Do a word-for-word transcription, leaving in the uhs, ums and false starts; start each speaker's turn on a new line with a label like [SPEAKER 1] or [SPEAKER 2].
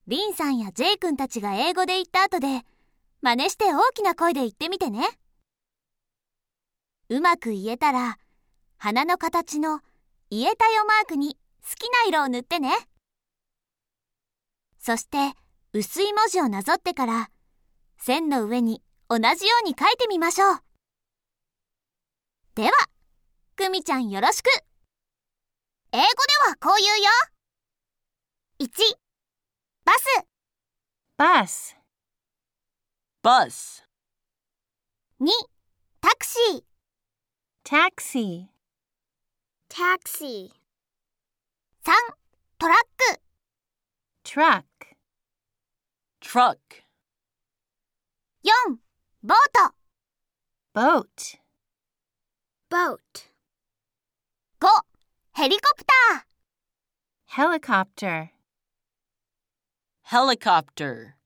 [SPEAKER 1] リンさんやジェイ君たちが英語で言った後で、真似して大きな声で言ってみてね。うまく言えたら、花の形の言えたよマークに好きな色を塗ってね。そして、薄い文字をなぞってから、線の上に同じように書いてみましょう。では、くみちゃんよろしく。英語ではこう言うよ。いち、バス。
[SPEAKER 2] bus,
[SPEAKER 3] bus,
[SPEAKER 1] に、タクシー。
[SPEAKER 2] taxi,
[SPEAKER 1] taxi。さん、トラック。
[SPEAKER 2] truck,
[SPEAKER 3] truck,
[SPEAKER 1] よん、ボート。
[SPEAKER 2] boat,
[SPEAKER 1] boat。ご、ヘリコプター。
[SPEAKER 2] helicopter.
[SPEAKER 3] helicopter.